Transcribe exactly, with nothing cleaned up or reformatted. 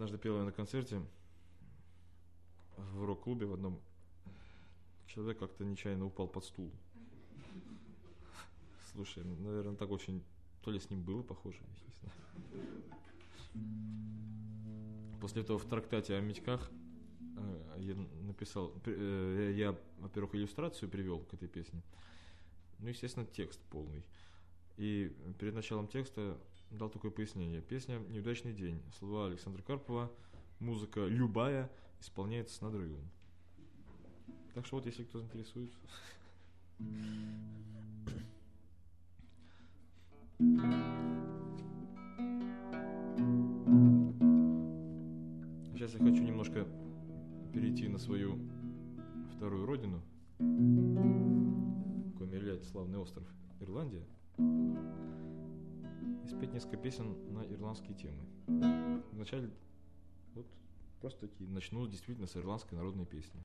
Однажды пел я на концерте в рок-клубе в одном. Человек как-то нечаянно упал под стул. Слушай, наверное, так очень... То ли с ним было похоже, я не знаю. После этого в трактате о Митьках я написал... Я, во-первых, иллюстрацию привел к этой песне. Ну, естественно, текст полный. И перед началом текста дал такое пояснение. Песня «Неудачный день». Слова Александра Карпова. Музыка любая исполняется с надрывом. Так что вот, если кто заинтересуется. Сейчас я хочу немножко перейти на свою вторую родину, коим является славный остров Ирландия, и спеть несколько песен на ирландские темы. Вначале вот просто такие начну действительно с ирландской народной песни.